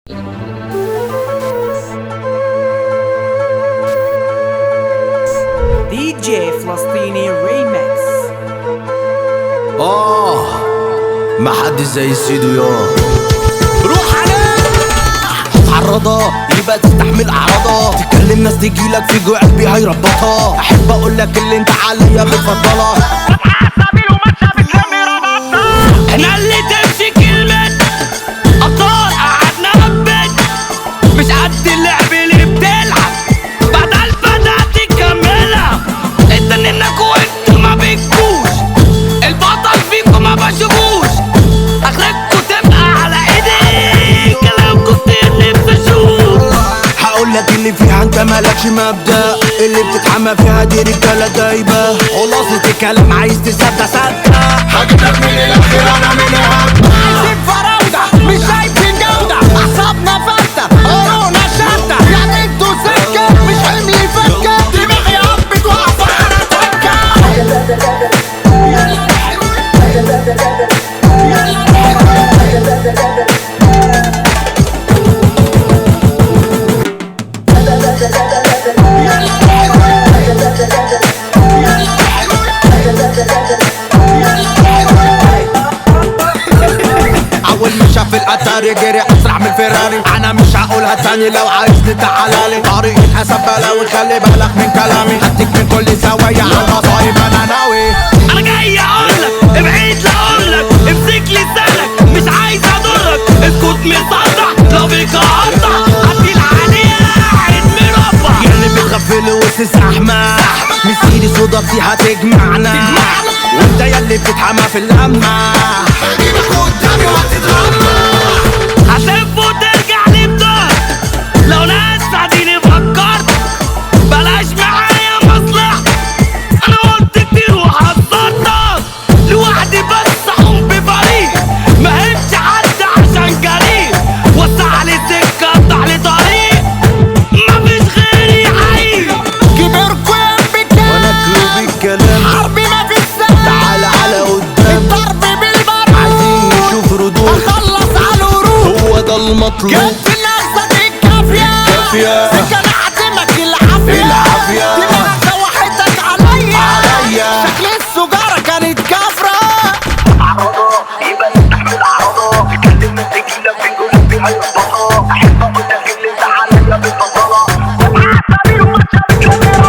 دي جي فلسطيني ريمكس. ما حد زي سيدو يا روح عليه هتعرضها يبقى تستحمل اعراضها، تتكلم ناس تجيلك في جوع قلبي هيربطها. احب اقولك اللي انت عليا بتفضلها، احنا اللي تمشي كلمة ابطال قعدنا نبت، مش قد اللعب اللي بتلعب بعد الفتاة تكملها. اتنينكوا وانتوا ما بتجوش، البطل فيكم ما بشوفوش، اخركوا تبقى على ايدي كلامكوا كتير نفسي اشوف. هقولك اللي فيها انت مالكش مبدأ، اللي بتتحمى فيها دي رجالة دايبة. خلاصة الكلام عايز تصدق صدق، هجيبلك من الاخر انا من هبة. عايزين فراودة مش شايفين جودة، اعصابنا فلتة قرونا شتة، يعني انتوا سكة مش حمل فكة، دماغي قبت واقفة على تكة. اول ما شاف الاتاري جري اسرع من فيراري. انا مش هقولها تاني، لو عايزني تعالالي. طريق الحساب بلاوي خلي بالك من كلامي، هديك من كل زاوية على المصايب انا ناوي. انا جاي اقولك ابعد لاقولك امسك لسانك، مش عايز اضرك اسكت مصدع لو بيك اقطع هدي العالية قاعد مربع. ياللي بتغفل وسط زحمة مسيري صدى فيها تجمعنا، وانت ياللي بتتحمى في اللمة هجيبك قدامي وهتتغمى. هسيب وترجع لبدار لو ناس ساعديني فكرت بلاش معايا مصلحة. انا قلت كتير وحذرتك لوحدي بس اقوم بفريق، ما همش حد عشان جريء، وسع لي سكة افتح لي طريق مفيش غيري حقيقي. كبركوا يا بكام وانا كلوب الكلام، حربي مفيش سلام، تعال على قدام الضرب بالبارود، عايزين نشوف ردود اخلص على الورود، هو ده المطلوب. جبت نفسك الكافية سكة نعدمك العافية، دماغك سوحتك عليا شكل السجارة كانت كافرة. أعراضها يبقى يستحمل أعراضها، تكلم ناس تجيلك في قلبي هيربطها. أحب أقولك اللي انت عليا بتفضلها، ومعاك سبيل وماشية بتكملها.